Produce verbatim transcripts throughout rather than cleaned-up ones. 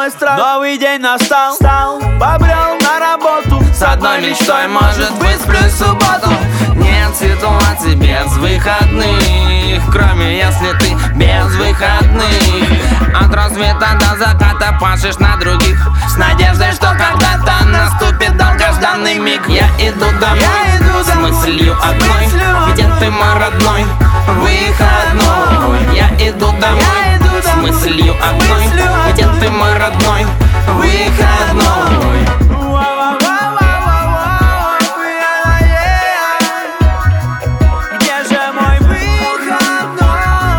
мой страх. Новый день настал, стал, побрел на работу. С одной мечтой, может быть, сплю субботу. Нет ситуации без выходных, кроме если ты без выходных. От рассвета до заката пашешь на других, с надеждой, что когда-то наступит долгожданный миг. Я иду домой, Я иду с домой, мыслью одной, где ты мой родной выходной. Я иду домой, Я иду с домой, мыслью одной, мыслью где одной. ты мой родной выходной. Где же мой выходной?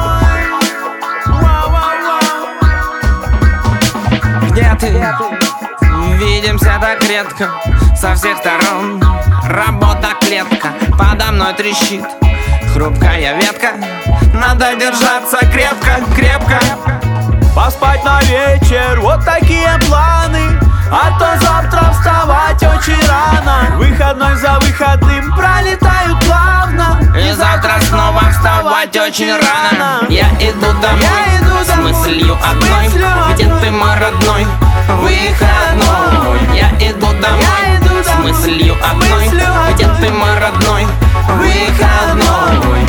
Где ты? Видимся так редко, со всех сторон. Работа клетка, подо мной трещит хрупкая ветка. Надо держаться крепко, крепко. Поспать на вечер, вот такие планы. А то завтра вставать очень рано. Выходной за выходным пролетают плавно. И завтра снова вставать очень рано. Я иду домой, Я иду с домой, мыслью одной, мыслью где ты мой родной выходной. Я иду домой, Я иду с домой, мыслью одной, мыслью где одной. ты мой родной выходной.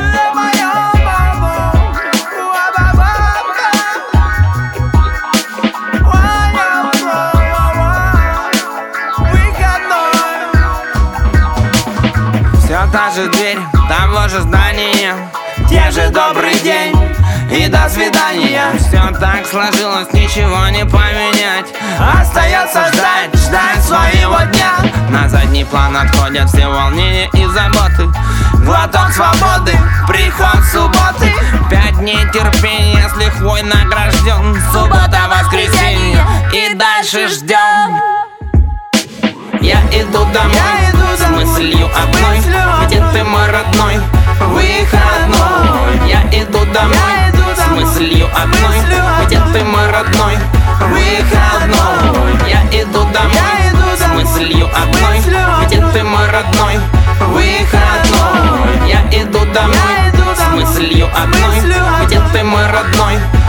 Все та же дверь, того же здания, те же добрый день и до свидания. Все так сложилось, ничего не поменять. Остается ждать, ждать своего дня. На задний план отходят все волнения и заботы. Глоток свободы, приход субботы. Пять дней терпения, с лихвой награжден. Суббота, воскресенье и дальше ждем. Я иду домой, Я иду с домой, мыслью одной, мыслью где ты мой родной выходной. Я иду домой, Я иду с домой, мыслью одной, мыслью где ты мой родной выходной. Я иду домой, Я иду с домой, мыслью одной, мыслью где ты мой родной выходной. Я иду домой, Я иду с домой, мыслью одной, мыслью где ты мой родной